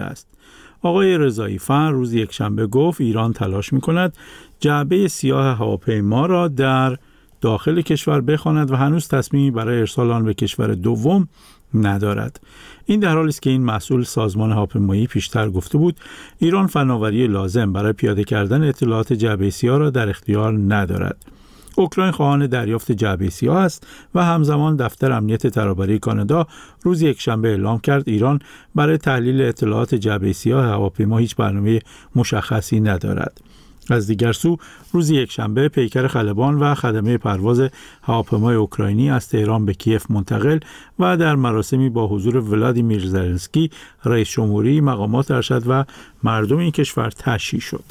است. آقای رضایی فر روز یکشنبه گفت ایران تلاش می‌کند جعبه سیاه هواپیما را در داخل کشور بخواند و هنوز تصمیمی برای ارسال آن به کشور دوم ندارد. این در حالی است که این مسئول سازمان هواپیمایی پیشتر گفته بود ایران فناوری لازم برای پیاده کردن اطلاعات جعبه سیاه را در اختیار ندارد. اوکراین خواهان دریافت جعبه سیاه است و همزمان دفتر امنیت ترابری کانادا روز یکشنبه اعلام کرد ایران برای تحلیل اطلاعات جعبه سیاه هواپیما هیچ برنامه مشخصی ندارد. از دیگر سو روز یکشنبه پیکر خلبان و خدمه پرواز هواپیمای اوکراینی از تهران به کیف منتقل و در مراسمی با حضور ولادیمیر زلنسکی رئیس جمهوری، مقامات ارشد و مردم این کشور تشییع شد.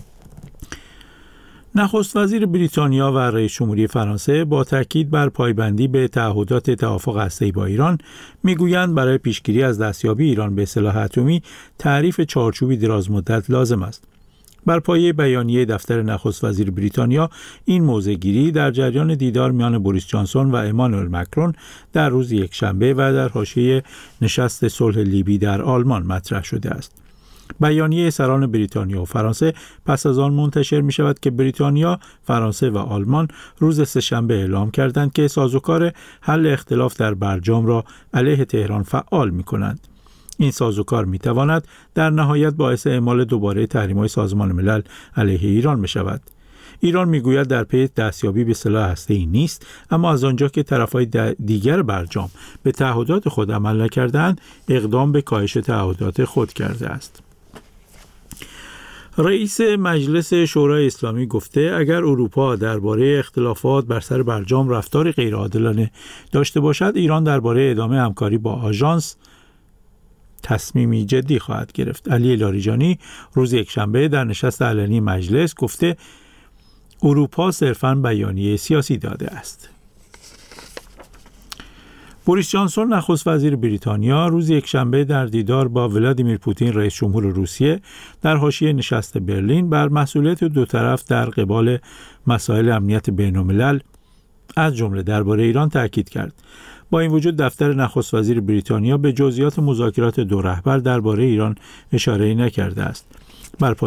نخست وزیر بریتانیا و رئیس جمهوری فرانسه با تاکید بر پایبندی به تعهدات توافق هسته‌ای با ایران میگویند برای پیشگیری از دستیابی ایران به سلاح اتمی تعریف چارچوبی درازمدت لازم است. بر پایه بیانیه دفتر نخست وزیر بریتانیا این موضع‌گیری در جریان دیدار میان بوریس جانسون و امانوئل مکرون در روز یکشنبه و در حاشیه نشست صلح لیبی در آلمان مطرح شده است. بیانیه سران بریتانیا و فرانسه پس از آن منتشر می شود که بریتانیا، فرانسه و آلمان روز سه‌شنبه اعلام کردند که سازوکار حل اختلاف در برجام را علیه تهران فعال می کنند. این سازوکار می تواند در نهایت باعث اعمال دوباره تحریم‌های سازمان ملل علیه ایران بشود. ایران میگوید در پی دستیابی به سلاح هسته‌ای نیست، اما از آنجا که طرف‌های دیگر برجام به تعهدات خود عمل نکردند، اقدام به کاهش تعهدات خود کرده است. رئیس مجلس شورای اسلامی گفته اگر اروپا درباره اختلافات بر سر برجام رفتار غیرعادلانه داشته باشد، ایران درباره ادامه همکاری با آژانس تصمیمی جدی خواهد گرفت. علی لاریجانی روز یکشنبه در نشست علنی مجلس گفته اروپا صرفاً بیانیه سیاسی داده است. بوریس جانسون نخست وزیر بریتانیا روز یکشنبه در دیدار با ولادیمیر پوتین رئیس جمهور روسیه در حاشیه نشست برلین بر مسئولیت دو طرف در قبال مسائل امنیت بین‌الملل از جمله درباره ایران تاکید کرد. با این وجود دفتر نخست وزیر بریتانیا به جزئیات مذاکرات دو رهبر درباره ایران اشاره‌ای نکرده است.